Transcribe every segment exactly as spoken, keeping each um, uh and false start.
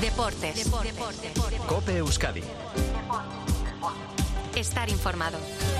Deportes. Deportes. Deportes. Deportes. COPE Euskadi. Estar informado.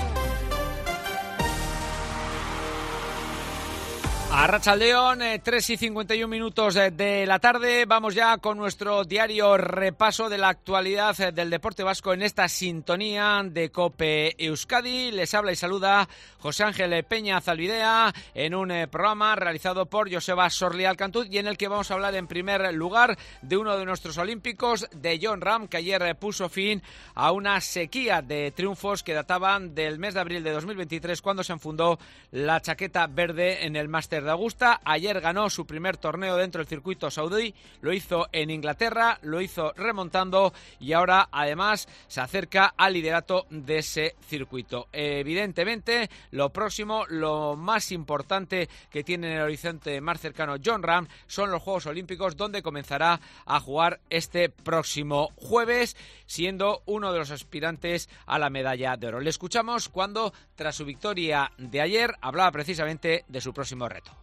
Arratsaldeon, eh, tres y cincuenta y un minutos de, de la tarde. Vamos ya con nuestro diario repaso de la actualidad eh, del deporte vasco en esta sintonía de COPE Euskadi. Les habla y saluda José Ángel Peña Zalbidea en un eh, programa realizado por Joseba Sorli Alcantuz y en el que vamos a hablar en primer lugar de uno de nuestros olímpicos, de Jon Rahm, que ayer eh, puso fin a una sequía de triunfos que databan del mes de abril de dos mil veintitrés, cuando se enfundó la chaqueta verde en el Máster de Augusta. Ayer ganó su primer torneo dentro del circuito saudí, lo hizo en Inglaterra, lo hizo remontando y ahora además se acerca al liderato de ese circuito. Evidentemente, lo próximo, lo más importante que tiene en el horizonte más cercano Jon Rahm son los Juegos Olímpicos, donde comenzará a jugar este próximo jueves, siendo uno de los aspirantes a la medalla de oro. Le escuchamos cuando, tras su victoria de ayer, hablaba precisamente de su próximo reto.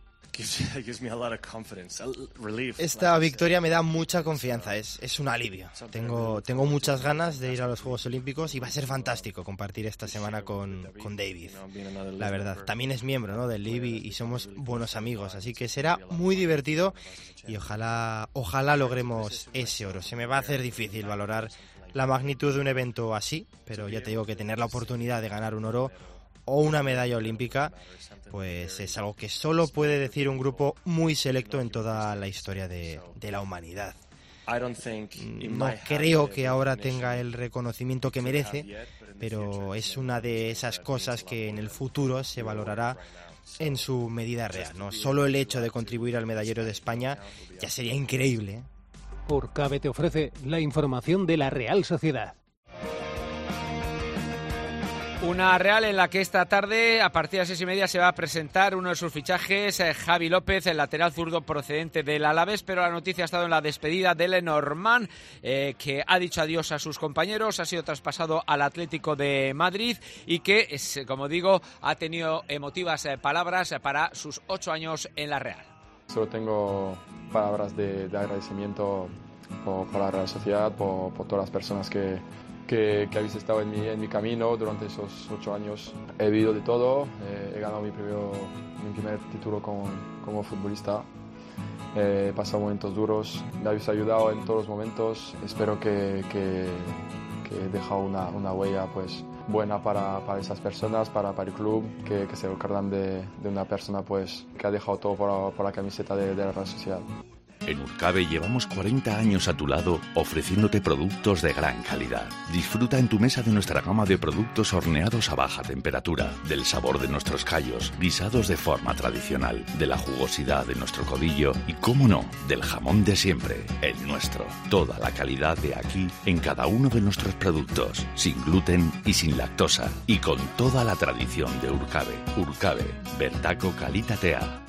Esta victoria me da mucha confianza, es, es un alivio. Tengo, tengo muchas ganas de ir a los Juegos Olímpicos y va a ser fantástico compartir esta semana con, con David. La verdad, también es miembro, ¿no?, del L I B y, y somos buenos amigos, así que será muy divertido y ojalá, ojalá logremos ese oro. Se me va a hacer difícil valorar la magnitud de un evento así, pero ya te digo que tener la oportunidad de ganar un oro o una medalla olímpica, pues es algo que solo puede decir un grupo muy selecto en toda la historia de, de la humanidad. No creo que ahora tenga el reconocimiento que merece, pero es una de esas cosas que en el futuro se valorará en su medida real, ¿no? Solo el hecho de contribuir al medallero de España ya sería increíble, ¿eh? Urcabe te ofrece la información de la Real Sociedad. Una Real en la que esta tarde, a partir de las seis y media, se va a presentar uno de sus fichajes, eh, Javi López, el lateral zurdo procedente del Alavés, pero la noticia ha estado en la despedida de Lenormand, eh, que ha dicho adiós a sus compañeros, ha sido traspasado al Atlético de Madrid y que, es, como digo, ha tenido emotivas eh, palabras para sus ocho años en la Real. Solo tengo palabras de, de agradecimiento por, por la Real Sociedad, por, por todas las personas que... Que, que habéis estado en mi, en mi camino durante esos ocho años. He vivido de todo, eh, he ganado mi, primero, mi primer título como, como futbolista, eh, he pasado momentos duros, me habéis ayudado en todos los momentos. Espero que, que, que he dejado una, una huella pues, buena para, para esas personas, para, para el club, que, que se acuerdan de, de una persona pues, que ha dejado todo por, por la camiseta de, de la Real Sociedad. En Urcabe llevamos cuarenta años a tu lado ofreciéndote productos de gran calidad. Disfruta en tu mesa de nuestra gama de productos horneados a baja temperatura, del sabor de nuestros callos, guisados de forma tradicional, de la jugosidad de nuestro codillo y, cómo no, del jamón de siempre, el nuestro. Toda la calidad de aquí en cada uno de nuestros productos, sin gluten y sin lactosa, y con toda la tradición de Urcabe. Urcabe, bertako kalitatea.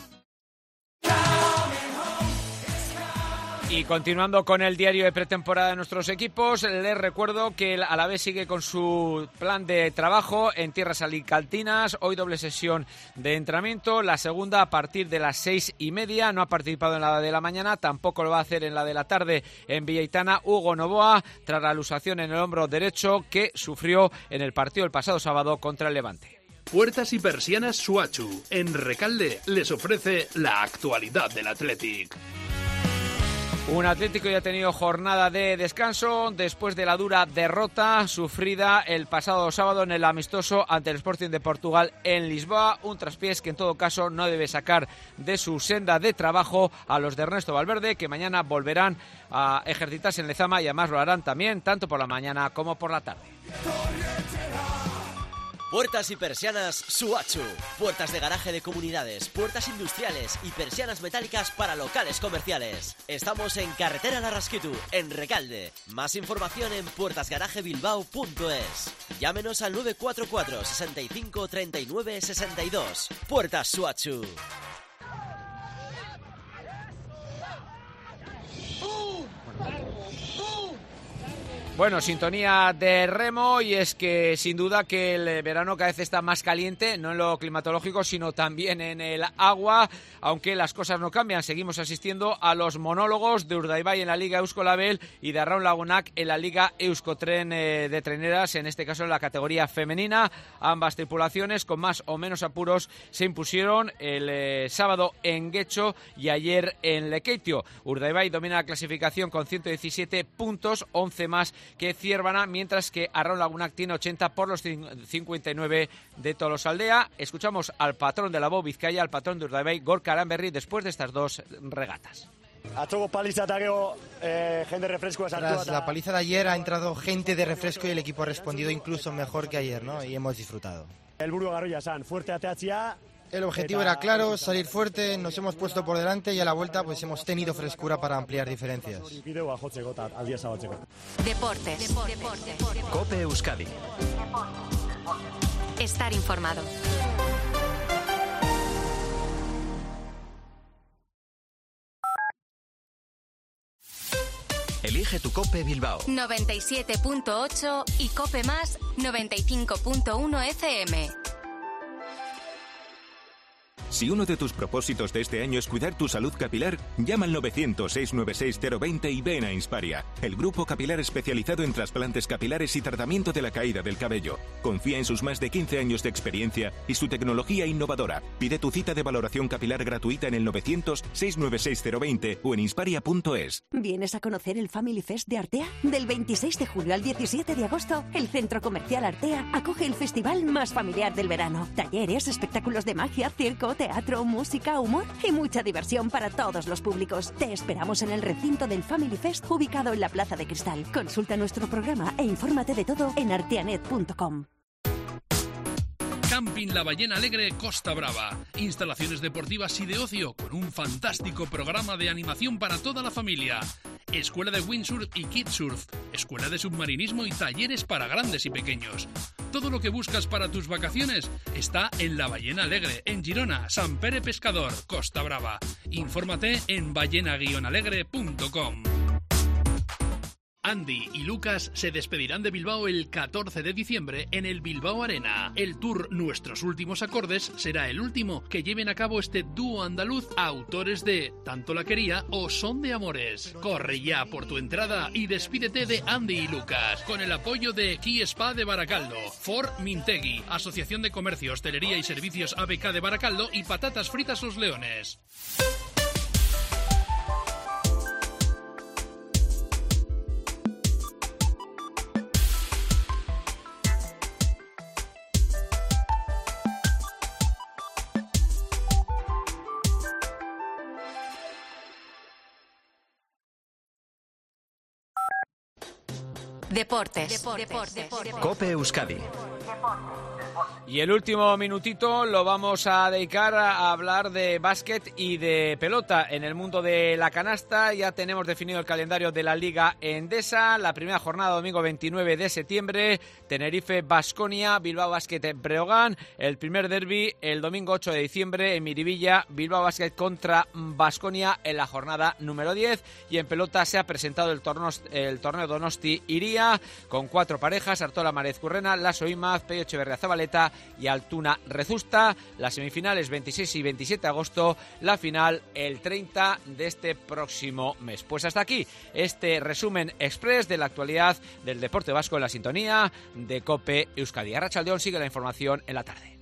Y continuando con el diario de pretemporada de nuestros equipos, les recuerdo que el Alavés sigue con su plan de trabajo en tierras alicantinas. Hoy doble sesión de entrenamiento, la segunda a partir de las seis y media. No ha participado en la de la mañana, tampoco lo va a hacer en la de la tarde en Villaitana Hugo Novoa, tras la luxación en el hombro derecho que sufrió en el partido el pasado sábado contra el Levante. Puertas y persianas Suachu, en Recalde, les ofrece la actualidad del Athletic. Un Atlético ya ha tenido jornada de descanso después de la dura derrota sufrida el pasado sábado en el amistoso ante el Sporting de Portugal en Lisboa. Un traspiés que en todo caso no debe sacar de su senda de trabajo a los de Ernesto Valverde, que mañana volverán a ejercitarse en Lezama y además lo harán también tanto por la mañana como por la tarde. Puertas y persianas Suachu. Puertas de garaje de comunidades, puertas industriales y persianas metálicas para locales comerciales. Estamos en Carretera Larrasquitu, en Recalde. Más información en puertas garaje bilbao punto es. Llámenos al nueve cuatro cuatro, sesenta y cinco, treinta y nueve, sesenta y dos. Puertas Suachu. Bueno, sintonía de remo, y es que sin duda que el verano cada vez está más caliente, no en lo climatológico, sino también en el agua, aunque las cosas no cambian. Seguimos asistiendo a los monólogos de Urdaibai en la Liga Euskolabel y de Arraun Lagunak en la Liga Euskotren eh, de treneras, en este caso en la categoría femenina. Ambas tripulaciones, con más o menos apuros, se impusieron el eh, sábado en Guecho y ayer en Lekeitio. Urdaibai domina la clasificación con ciento diecisiete puntos, once más que Ciervana, mientras que Arraun Lagunak tiene ochenta por los cincuenta y nueve de Tolosaldea. Escuchamos al patrón de la Bo Vizcaya, al patrón de Urdaibai, Gorka Aranberri, después de estas dos regatas. Tras la paliza de ayer ha entrado gente de refresco y el equipo ha respondido incluso mejor que ayer, ¿no? Y hemos disfrutado. El objetivo era claro, salir fuerte, nos hemos puesto por delante y a la vuelta pues hemos tenido frescura para ampliar diferencias. Deportes. Cope Euskadi. Estar informado. Elige tu Cope Bilbao. noventa y siete punto ocho y Cope Más noventa y cinco punto uno F M. Si uno de tus propósitos de este año es cuidar tu salud capilar, llama al novecientos, seiscientos noventa y seis, cero veinte y ven a Insparia, el grupo capilar especializado en trasplantes capilares y tratamiento de la caída del cabello. Confía en sus más de quince años de experiencia y su tecnología innovadora. Pide tu cita de valoración capilar gratuita en el novecientos, seiscientos noventa y seis, cero veinte o en insparia punto es. ¿Vienes a conocer el Family Fest de Artea? Del veintiséis de julio al diecisiete de agosto, el Centro Comercial Artea acoge el festival más familiar del verano. Talleres, espectáculos de magia, circo, teatro, música, humor y mucha diversión para todos los públicos. Te esperamos en el recinto del Family Fest, ubicado en la Plaza de Cristal. Consulta nuestro programa e infórmate de todo en arteanet punto com. Camping La Ballena Alegre Costa Brava. Instalaciones deportivas y de ocio con un fantástico programa de animación para toda la familia. Escuela de windsurf y kitesurf, escuela de submarinismo y talleres para grandes y pequeños. Todo lo que buscas para tus vacaciones está en La Ballena Alegre, en Girona, Sant Pere Pescador, Costa Brava. Infórmate en ballena guion alegre punto com. Andy y Lucas se despedirán de Bilbao el catorce de diciembre en el Bilbao Arena. El tour Nuestros Últimos Acordes será el último que lleven a cabo este dúo andaluz, autores de Tanto la Quería o Son de Amores. Corre ya por tu entrada y despídete de Andy y Lucas con el apoyo de Key Spa de Baracaldo, Ford Mintegui, Asociación de Comercio, Hostelería y Servicios A B K de Baracaldo y Patatas Fritas Los Leones. Deportes. Deportes. Cope Euskadi. Y el último minutito lo vamos a dedicar a hablar de básquet y de pelota. En el mundo de la canasta ya tenemos definido el calendario de la Liga Endesa. La primera jornada, domingo veintinueve de septiembre, Tenerife-Baskonia, Bilbao Basket-Breogán. El primer derbi el domingo ocho de diciembre en Miribilla, Bilbao Basket contra Baskonia en la jornada número diez. Y en pelota se ha presentado el torneo, el torneo Donosti Iría con cuatro parejas: Artola Marez Currena, Laso Imaz, Peyo Echeverria Zabaleta y Altuna Rezusta. Las semifinales veintiséis y veintisiete de agosto, la final el treinta de este próximo mes. Pues hasta aquí este resumen express de la actualidad del deporte vasco en la sintonía de Cope Euskadi. Arratsaldeon, sigue la información en la tarde.